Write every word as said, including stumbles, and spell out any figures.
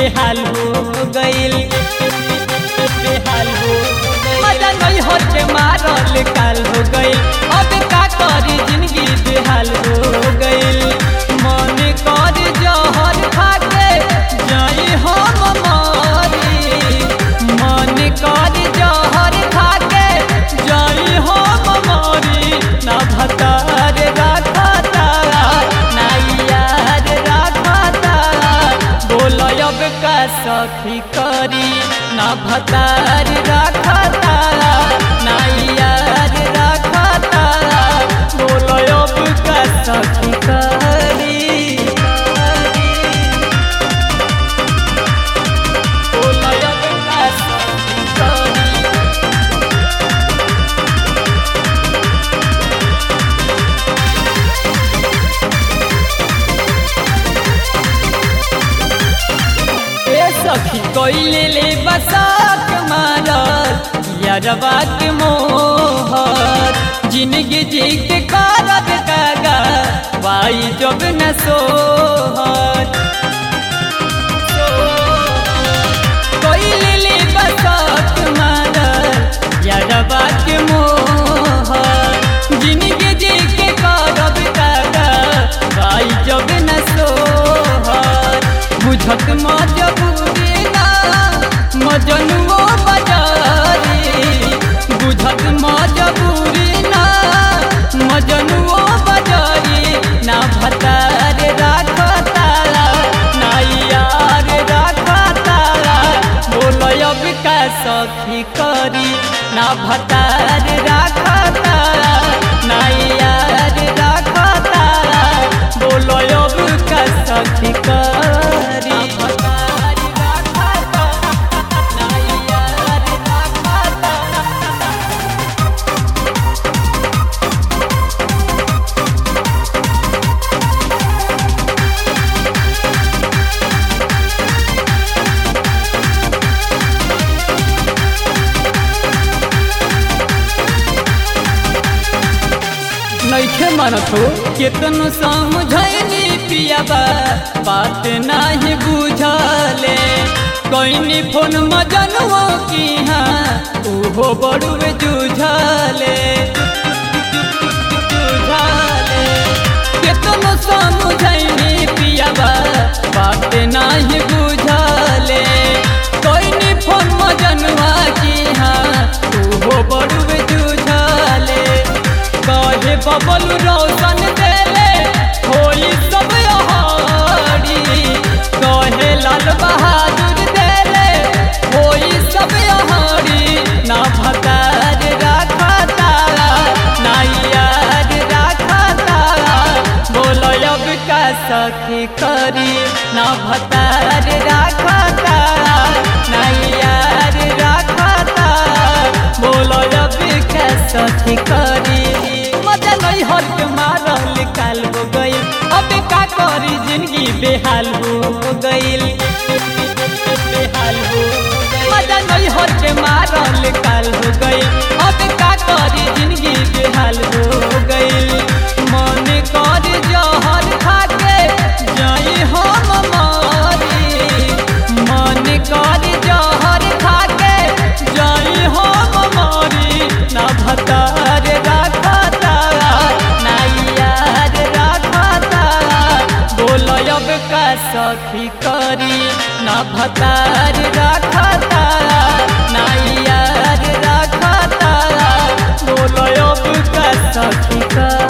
बेहाल हो गइल बेहाल हो मजा नहीं होते मारल काल हो गइल। अब का करी जिंदगी बेहाल हो गइल। मन कर जहर खाके जाई हम मारी। मन कर जहर खाके जाई हम मारी। ना भतार राखता ना यार राखता बोल अब का सखी करी। ना भतार राखता ना यार राखता बोल अब का सखी करी। बोल अब का सखी करी। सखी कोइले ले बसाक मारल यारवा के मोहर। जिंदगी जी के करब कागा वाई जब न सोहर। कोइले ले बसाक मारल यारवा के मोहर। जिंदगी जी के करब कागा वाई जब न सोहर। बुझत मजबूरी ना मजनुओ बजारी। बुझत मजबूरी ना मजनुओ बजारी। ना भतार राखता ना यार राखता बोल अब का सखी करी। ना भतार राखता ना यार राखता बोल अब का सखी करी। नइखे मानत हो केतनो समझैनी पियाबा बात नाही बुझले। कइनी फोन मजनुओ की हाँ उहो बड़ुए जुझले जुझले। केतनो समझैनी पियाबा बात नाही बुझले। कइनी फोन मजनुआ की हाँ उहो बड़ुए जुझले। कहे बबल रोशन देले होई सब यहारी। कहे लाल बहादुर देले होई सब यहारी। ना भतार राखता ना यार राखता बोल अब का सखी करी। ना भतार राखता ना यार राखता बोल अब का सखी करी। मजा नहीं हट मारल काल हो गइल। अब का करी जिंदगी बेहाल हो गइल बेहाल हो मजा नहीं हट मारल काल हो गइल। अब का करी जिंदगी बेहाल हो गइल। मन कर जहर खाके जाई हम मारी। मन कर जहर खाके जाई हम मारी। ना भतार राखता ना यार राखता बोल अब का सखी करी। ना भतार राखता ना यार राखता बोल अब का सखी करी।